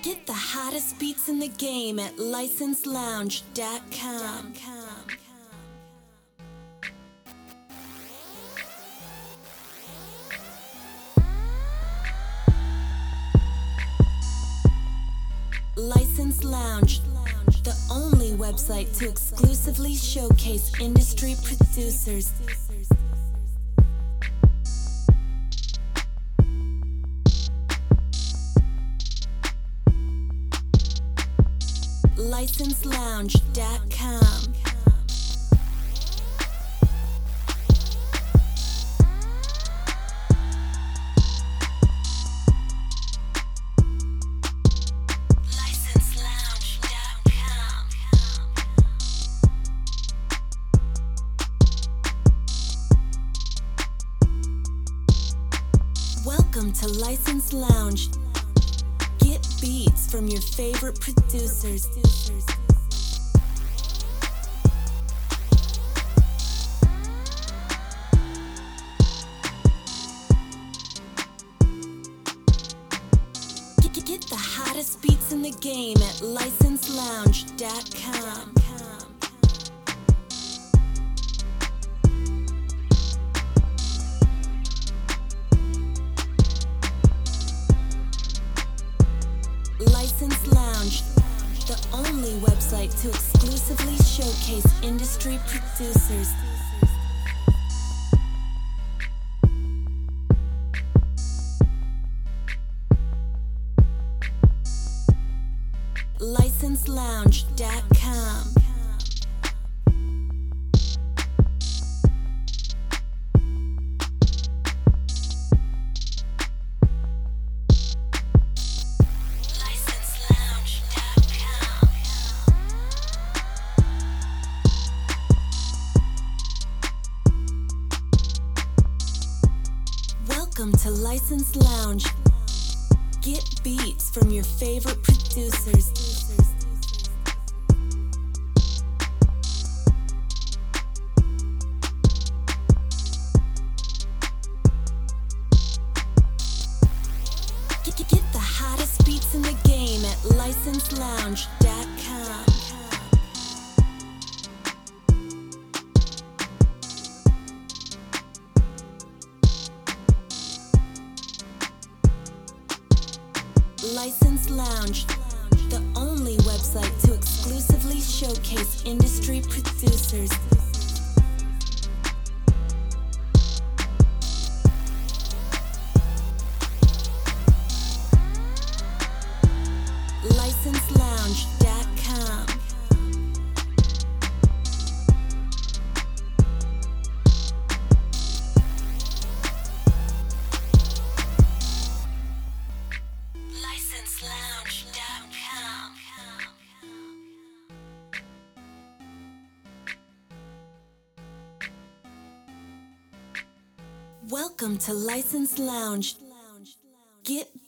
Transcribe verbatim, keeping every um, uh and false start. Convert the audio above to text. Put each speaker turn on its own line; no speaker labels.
Get the hottest beats in the game at license lounge dot com. License Lounge, the only website to exclusively showcase industry producers. license lounge dot com. Welcome to License Lounge. Get beats from your favorite producers. Get the hottest beats in the game at license lounge dot com. License Lounge, the only website to exclusively showcase industry producers. license lounge dot com. Welcome to License Lounge. Get beats from your favorite producers. Get the hottest beats in the game at license lounge dot com. License Lounge, the only website to exclusively showcase industry producers. license lounge dot com. license lounge dot com. Welcome to License Lounge. Get